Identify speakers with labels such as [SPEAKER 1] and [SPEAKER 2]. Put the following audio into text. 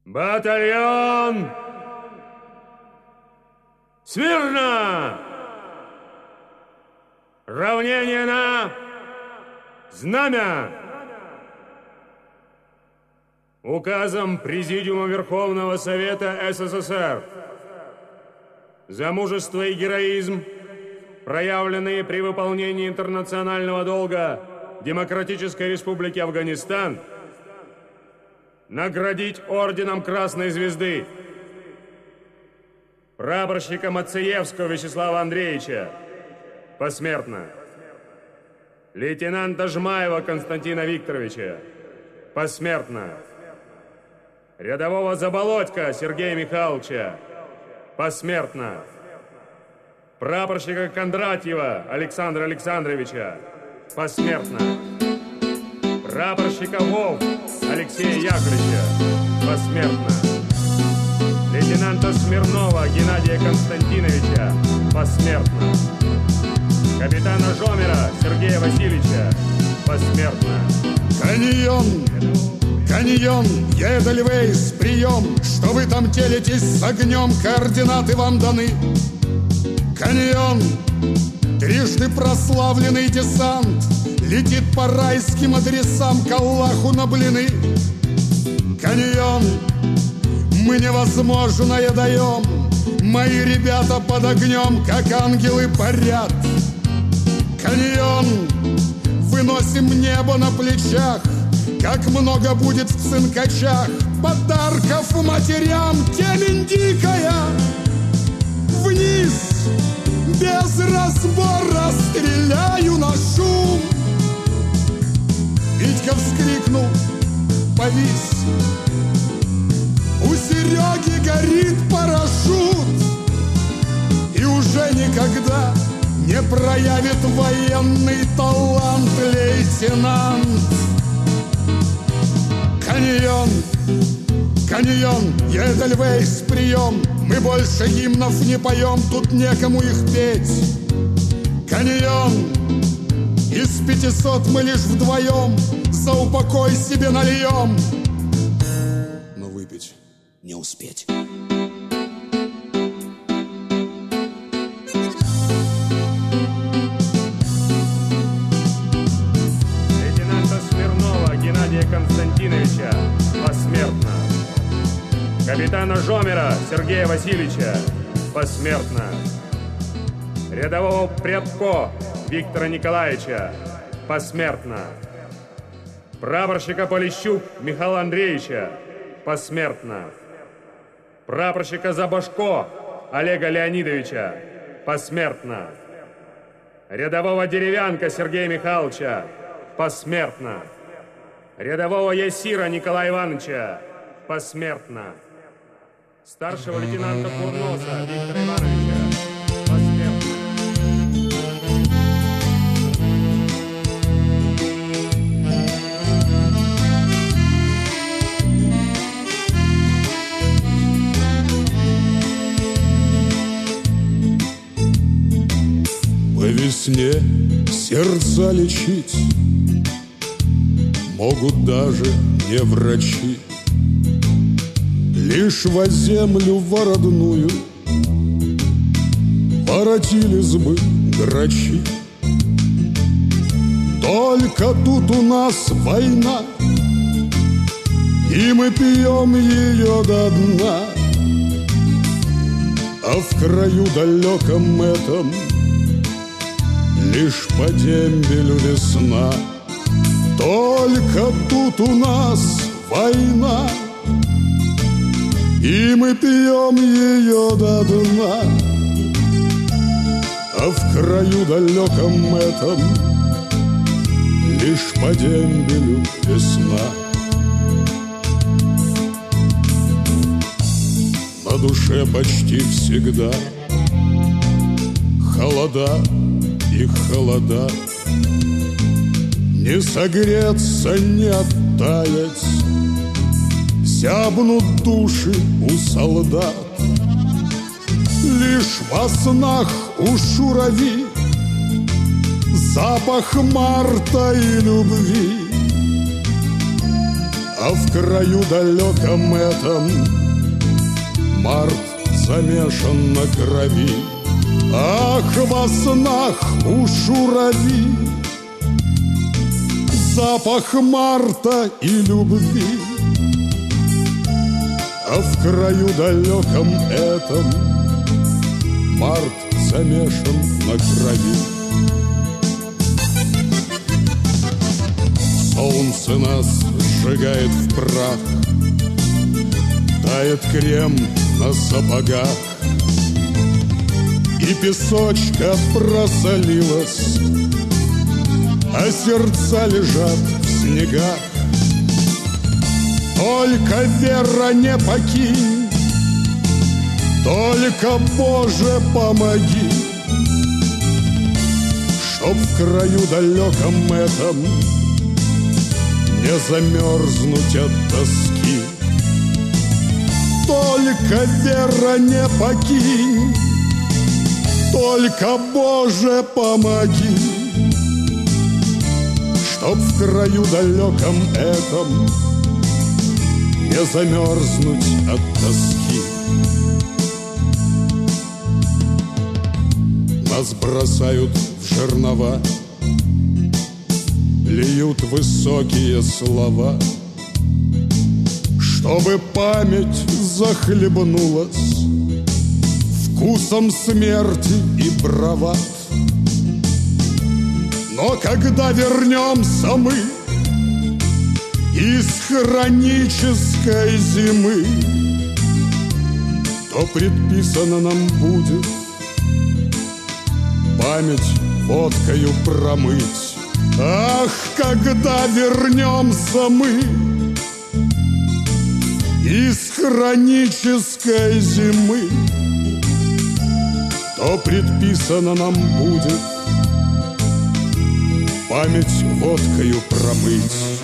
[SPEAKER 1] Батальон! Смирно! Равнение на знамя! Указом Президиума Верховного Совета СССР за мужество и героизм, проявленные при выполнении интернационального долга Демократической Республики Афганистан, наградить орденом Красной Звезды прапорщика Мациевского Вячеслава Андреевича посмертно, лейтенанта Жмаева Константина Викторовича посмертно, рядового Заболотька Сергея Михайловича посмертно, прапорщика Кондратьева Александра Александровича посмертно, прапорщика Вов Алексея Яковлевича посмертно, лейтенанта Смирнова Геннадия Константиновича посмертно, капитана Жомера Сергея Васильевича посмертно.
[SPEAKER 2] Каньон, каньон, Эдельвейс, прием, что вы там телитесь с огнем, координаты вам даны. Каньон, трижды прославленный десант летит по райским адресам к Аллаху на блины. Каньон, мы невозможное даем, мои ребята под огнем, как ангелы парят. Каньон, выносим небо на плечах, как много будет в цинкачах подарков матерям. Темень дикая, вниз, без разбора стреляю на шум. Витька вскрикнул, повис. У Сереги горит парашют, и уже никогда не проявит военный талант лейтенант. Каньон, каньон, Эдельвейс, прием, мы больше гимнов не поем, тут некому их петь. Каньон, из 500 мы лишь вдвоем за упокой себе нальем, но выпить не успеть.
[SPEAKER 1] Константиновича посмертно, капитана Жомера Сергея Васильевича посмертно, рядового Прядко Виктора Николаевича посмертно, прапорщика Полищук Михаила Андреевича посмертно, прапорщика Забашко Олега Леонидовича посмертно, рядового Деревянка Сергея Михайловича посмертно, рядового Ясира Николая Ивановича посмертно, старшего лейтенанта Курноса Виктора Ивановича посмертно.
[SPEAKER 2] По весне сердца лечить могут даже не врачи, лишь во землю в родную воротились бы грачи. Только тут у нас война, и мы пьем ее до дна, а в краю далеком этом лишь по дембелю весна. Только тут у нас война, и мы пьем ее до дна, а в краю далеком этом лишь по дембелю весна. На душе почти всегда холода и холода, не согреться, не оттаять, зябнут души у солдат. Лишь во снах у шурави запах марта и любви, А в краю далеком этом март замешан на крови. Ах, во снах у шурави запах марта и любви. А в краю далеком этом март замешан на крови. Солнце нас сжигает в прах, тает крем на сапогах, и песочка просолилась, а сердца лежат в снегах. Только, Вера, не покинь, только, Боже, помоги, чтоб в краю далеком этом не замерзнуть от тоски. Только, Вера, не покинь, только, Боже, помоги, чтоб в краю далеком этом не замерзнуть от тоски. Нас бросают в жернова, льют высокие слова, чтобы память захлебнулась вкусом смерти и бравад. Но когда вернемся мы из хронической зимы, то предписано нам будет память водкою промыть. Ах, когда вернемся мы из хронической зимы, то предписано нам будет память водкою промыть.